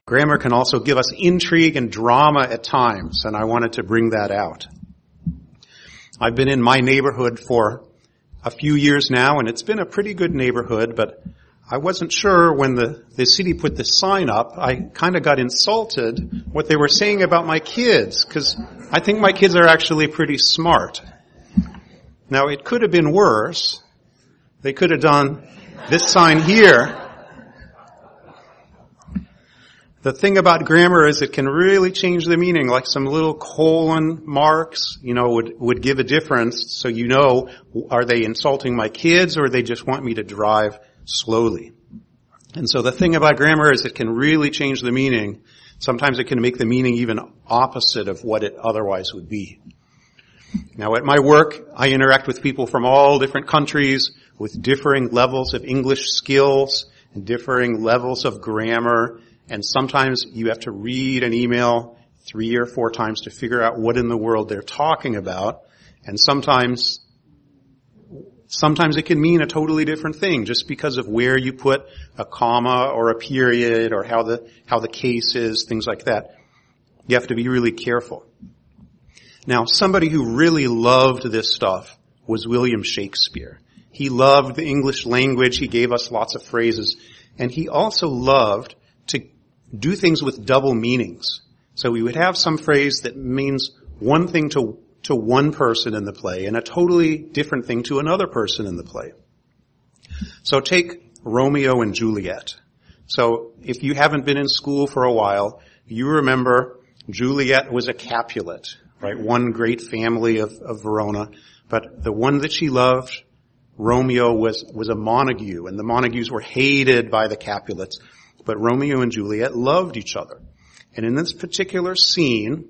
Grammar can also give us intrigue and drama at times, and I wanted to bring that out. I've been in my neighborhood for a few years now, and it's been a pretty good neighborhood, but I wasn't sure when the city put this sign up. I kind of got insulted what they were saying about my kids, because I think my kids are actually pretty smart. Now, it could have been worse. They could have done this sign here. The thing about grammar is it can really change the meaning, like some little colon marks, would give a difference. So are they insulting my kids or they just want me to drive slowly? And so the thing about grammar is it can really change the meaning. Sometimes it can make the meaning even opposite of what it otherwise would be. Now at my work, I interact with people from all different countries with differing levels of English skills and differing levels of grammar. And sometimes you have to read an email 3 or 4 times to figure out what in the world they're talking about. And sometimes it can mean a totally different thing just because of where you put a comma or a period or how the case is, things like that. You have to be really careful. Now, somebody who really loved this stuff was William Shakespeare. He loved the English language. He gave us lots of phrases. And he also loved to do things with double meanings. So we would have some phrase that means one thing to one person in the play and a totally different thing to another person in the play. So take Romeo and Juliet. So if you haven't been in school for a while, you remember Juliet was a Capulet, right? One great family of Verona. But the one that she loved, Romeo, was a Montague, and the Montagues were hated by the Capulets. But Romeo and Juliet loved each other. And in this particular scene,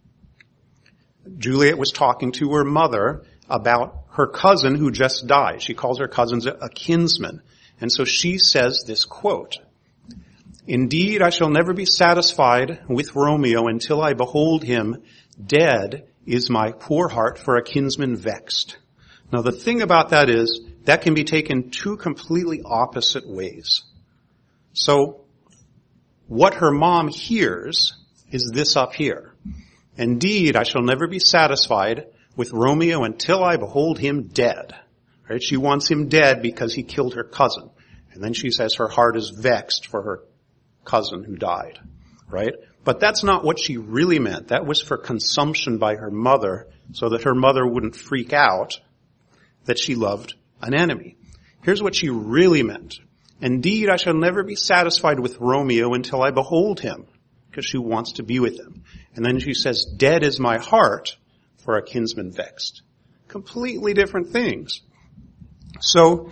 Juliet was talking to her mother about her cousin who just died. She calls her cousin a kinsman. And so she says this quote, "Indeed, I shall never be satisfied with Romeo until I behold him. Dead is my poor heart for a kinsman vexed." Now the thing about that is that can be taken 2 completely opposite ways. So what her mom hears is this up here. "Indeed, I shall never be satisfied with Romeo until I behold him dead." Right? She wants him dead because he killed her cousin. And then she says her heart is vexed for her cousin who died. Right? But that's not what she really meant. That was for consumption by her mother so that her mother wouldn't freak out that she loved an enemy. Here's what she really meant. "Indeed, I shall never be satisfied with Romeo until I behold him," because she wants to be with him. And then she says, "Dead is my heart for a kinsman vexed." Completely different things. So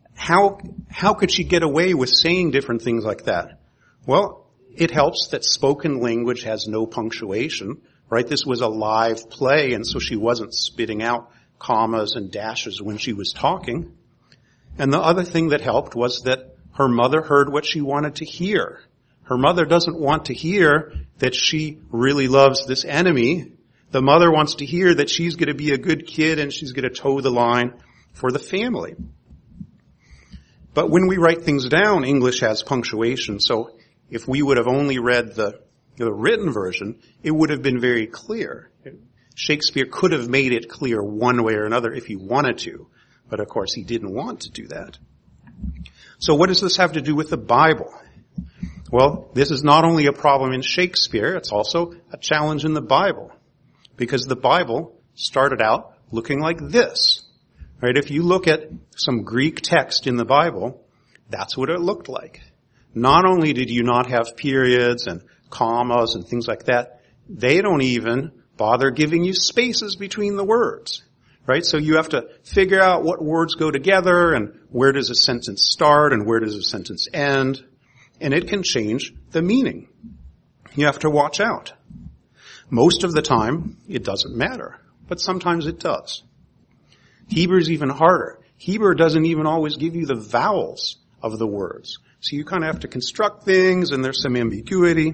how could she get away with saying different things like that? Well, it helps that spoken language has no punctuation, right? This was a live play, and so she wasn't spitting out commas and dashes when she was talking. And the other thing that helped was that her mother heard what she wanted to hear. Her mother doesn't want to hear that she really loves this enemy. The mother wants to hear that she's going to be a good kid and she's going to toe the line for the family. But when we write things down, English has punctuation. So if we would have only read the written version, it would have been very clear. Shakespeare could have made it clear one way or another if he wanted to. But of course, he didn't want to do that. So what does this have to do with the Bible? Well, this is not only a problem in Shakespeare, it's also a challenge in the Bible. Because the Bible started out looking like this. Right? If you look at some Greek text in the Bible, that's what it looked like. Not only did you not have periods and commas and things like that, they don't even bother giving you spaces between the words. Right? So you have to figure out what words go together and where does a sentence start and where does a sentence end. And it can change the meaning. You have to watch out. Most of the time, it doesn't matter. But sometimes it does. Hebrew's even harder. Hebrew doesn't even always give you the vowels of the words. So you kind of have to construct things and there's some ambiguity.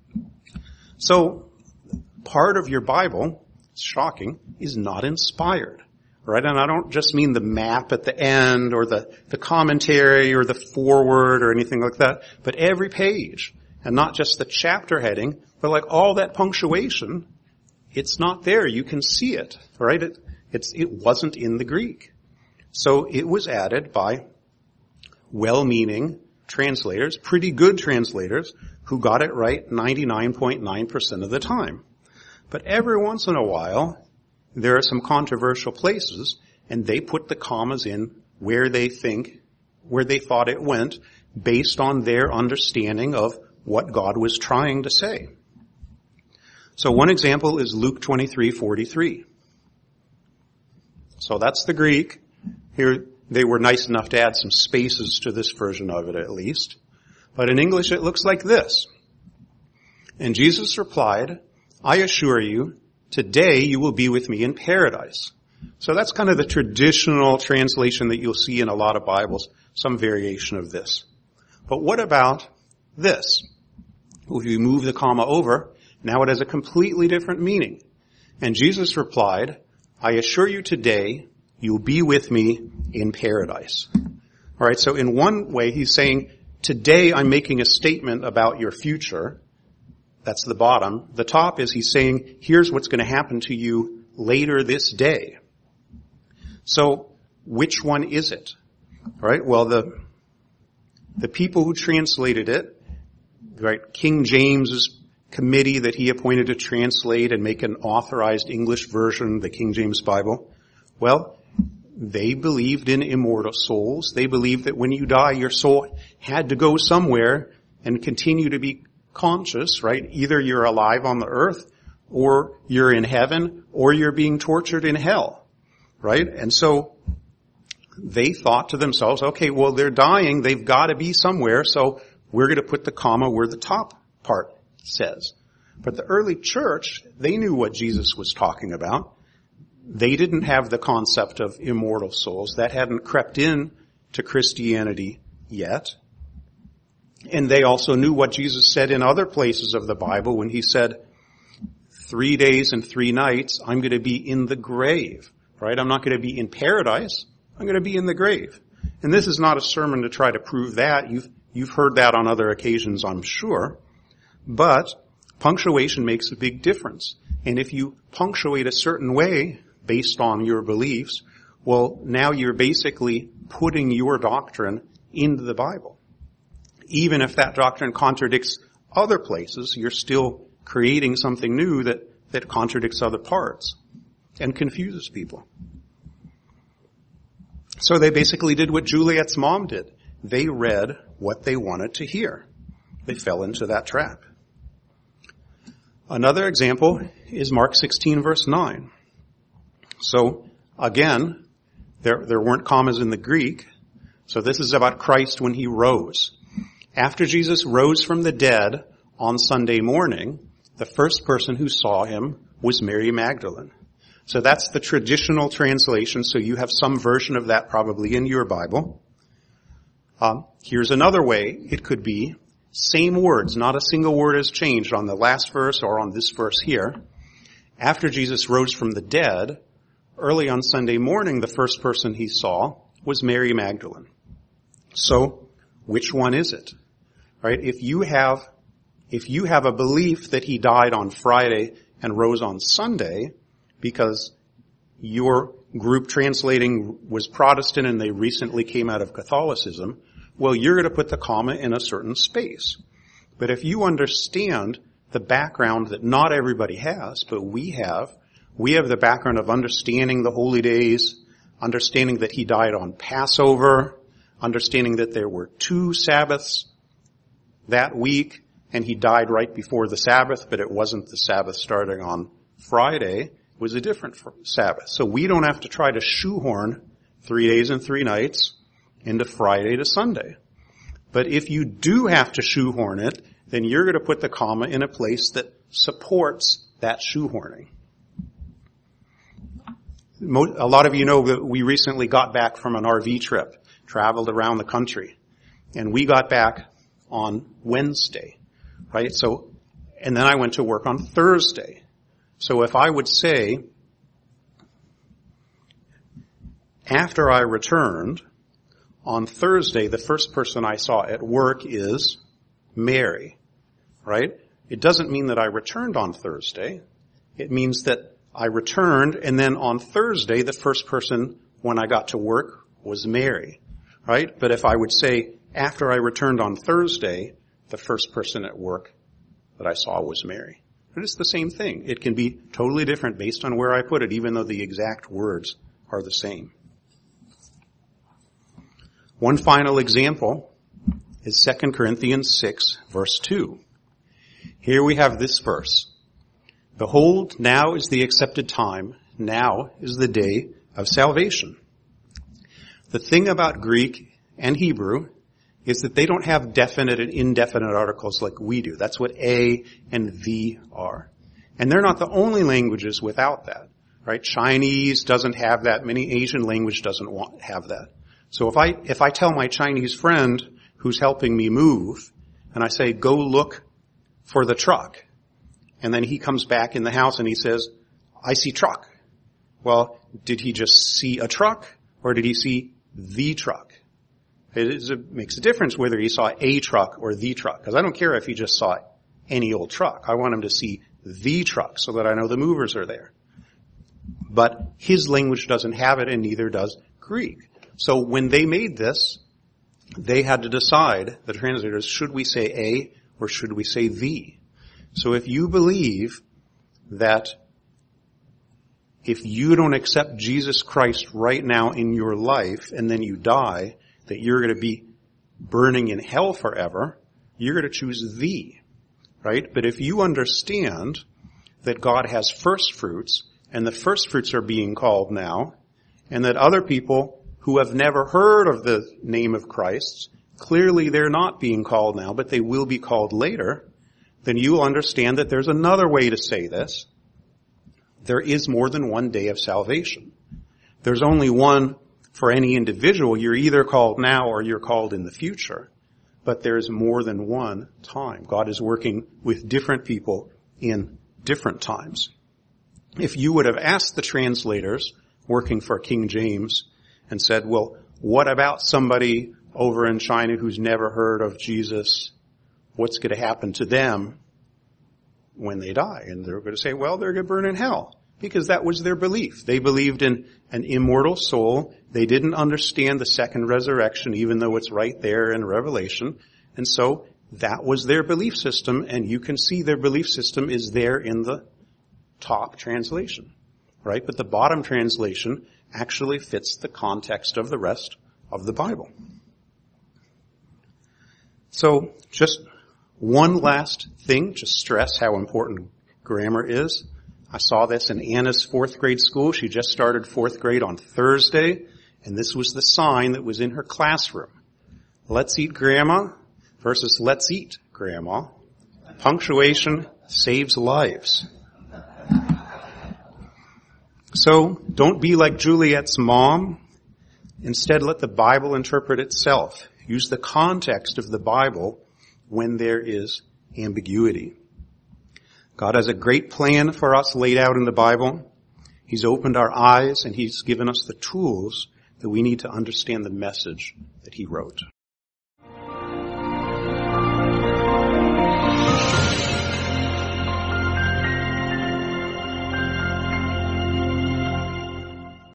So part of your Bible, it's shocking, is not inspired. Right? And I don't just mean the map at the end or the commentary or the foreword or anything like that, but every page and not just the chapter heading, but like all that punctuation, it's not there. You can see it, right? It wasn't in the Greek. So it was added by well-meaning translators, pretty good translators, who got it right 99.9% of the time. But every once in a while, there are some controversial places, and they put the commas in where they thought it went, based on their understanding of what God was trying to say. So one example is Luke 23:43. So that's the Greek. Here, they were nice enough to add some spaces to this version of it at least. But in English it looks like this. And Jesus replied, I assure you, today you will be with me in paradise. So that's kind of the traditional translation that you'll see in a lot of Bibles, some variation of this. But what about this? If you move the comma over, now it has a completely different meaning. And Jesus replied, I assure you today you'll be with me in paradise. All right, so in one way he's saying, today I'm making a statement about your future. That's the bottom. The top is he's saying, here's what's going to happen to you later this day. So which one is it? All right, well, the people who translated it, right, King James's committee that he appointed to translate and make an authorized English version, the King James Bible, well, they believed in immortal souls. They believed that when you die, your soul had to go somewhere and continue to be conscious, right? Either you're alive on the earth, or you're in heaven, or you're being tortured in hell, right? And so they thought to themselves, okay, well, they're dying. They've got to be somewhere, so we're going to put the comma where the top part says. But the early church, they knew what Jesus was talking about. They didn't have the concept of immortal souls. That hadn't crept in to Christianity yet. And they also knew what Jesus said in other places of the Bible when he said, 3 days and 3 nights, I'm going to be in the grave, right? I'm not going to be in paradise. I'm going to be in the grave. And this is not a sermon to try to prove that. You've heard that on other occasions, I'm sure. But punctuation makes a big difference. And if you punctuate a certain way based on your beliefs, well, now you're basically putting your doctrine into the Bible. Even if that doctrine contradicts other places, you're still creating something new that contradicts other parts and confuses people. So they basically did what Juliet's mom did. They read what they wanted to hear. They fell into that trap. Another example is Mark 16 verse 9. So again, there weren't commas in the Greek. So this is about Christ when he rose. After Jesus rose from the dead on Sunday morning, the first person who saw him was Mary Magdalene. So that's the traditional translation. So you have some version of that probably in your Bible. Here's another way it could be. Same words, not a single word has changed on the last verse or on this verse here. After Jesus rose from the dead, early on Sunday morning, the first person he saw was Mary Magdalene. So, which one is it? Right? If you have a belief that he died on Friday and rose on Sunday because your group translating was Protestant and they recently came out of Catholicism, well, you're going to put the comma in a certain space. But if you understand the background that not everybody has, but we have the background of understanding the holy days, understanding that he died on Passover, understanding that there were 2 Sabbaths that week, and he died right before the Sabbath, but it wasn't the Sabbath starting on Friday. It was a different Sabbath. So we don't have to try to shoehorn 3 days and 3 nights into Friday to Sunday. But if you do have to shoehorn it, then you're going to put the comma in a place that supports that shoehorning. A lot of you know that we recently got back from an RV trip, traveled around the country, and we got back on Wednesday, right? So, and then I went to work on Thursday. So if I would say, after I returned, on Thursday, the first person I saw at work is Mary. right? It doesn't mean that I returned on Thursday. It means that I returned, and then on Thursday, the first person when I got to work was Mary, right? But if I would say, after I returned on Thursday, the first person at work that I saw was Mary. But it's the same thing. It can be totally different based on where I put it, even though the exact words are the same. One final example is 2 Corinthians 6, verse 2. Here we have this verse. Behold, now is the accepted time. Now is the day of salvation. The thing about Greek and Hebrew is that they don't have definite and indefinite articles like we do. That's what a and the are. And they're not the only languages without that, right? Chinese doesn't have that. Many Asian language doesn't have that. So if I tell my Chinese friend who's helping me move, and I say, go look for the truck, and then he comes back in the house and he says, I see truck. Well, did he just see a truck, or did he see the truck? It makes a difference whether he saw a truck or the truck, because I don't care if he just saw any old truck. I want him to see the truck so that I know the movers are there. But his language doesn't have it, and neither does Greek. So when they made this, they had to decide, the translators, should we say a or should we say the? So if you believe that if you don't accept Jesus Christ right now in your life and then you die, that you're going to be burning in hell forever, you're going to choose the, right? But if you understand that God has first fruits, and the first fruits are being called now, and that other people who have never heard of the name of Christ, clearly they're not being called now, but they will be called later, then you will understand that there's another way to say this. There is more than one day of salvation. There's only one for any individual. You're either called now or you're called in the future. But there's more than one time. God is working with different people in different times. If you would have asked the translators working for King James and said, well, what about somebody over in China who's never heard of Jesus? What's going to happen to them when they die? And they're going to say, well, they're going to burn in hell. Because that was their belief. They believed in an immortal soul. They didn't understand the second resurrection, even though it's right there in Revelation. And so that was their belief system, and you can see their belief system is there in the top translation, right? But the bottom translation actually fits the context of the rest of the Bible. So just one last thing to stress how important grammar is. I saw this in Anna's 4th grade school. She just started 4th grade on Thursday, and this was the sign that was in her classroom. Let's eat grandma versus let's eat grandma. Punctuation saves lives. So don't be like Juliet's mom. Instead, let the Bible interpret itself. Use the context of the Bible when there is ambiguity. God has a great plan for us laid out in the Bible. He's opened our eyes and He's given us the tools that we need to understand the message that He wrote.